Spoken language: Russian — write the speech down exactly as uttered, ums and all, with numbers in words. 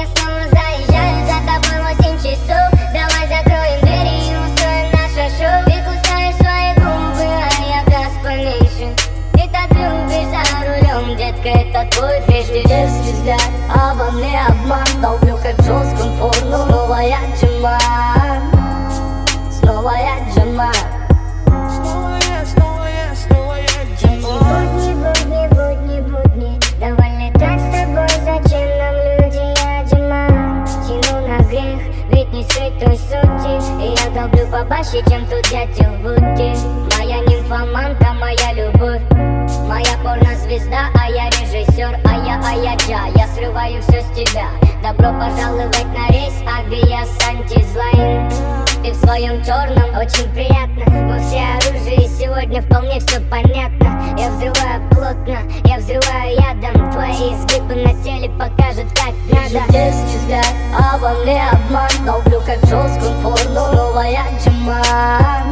я снова заезжаю за тобой восемь часов. Давай закроем двери и устроим наше шоу. Ты кусаешь свои губы, а я газ поменьше. Ты так любишь за рулем, детка, это твой фиш. Дерзкий взгляд, а во мне обман. Долблю как в жестком порно. Снова я Джамал, снова я Джамал. Снова я, снова я, снова я Джамал. Будни, будни, будни, будни. Давай летать с тобой, зачем нам люди, я Джамал. Тяну на грех, ведь не скрыть той сути. И я долблю побаще, чем тут дятел в Вуди. Моя нимфоманка, моя любовь, моя порнозвезда, а я режиссер, а я, а я Джа. Я срываю все с тебя. Добро пожаловать на рейс авиас антизлайн. Ты в своем черном, очень приятно. Мы все оружие, сегодня вполне все понятно. Я взрываю плотно, я взрываю ядом. Твои изгибы на теле покажут, как надо. Дерзкий взгляд, а во мне обман. Долблю как в жестком порно. Снова я Джамал.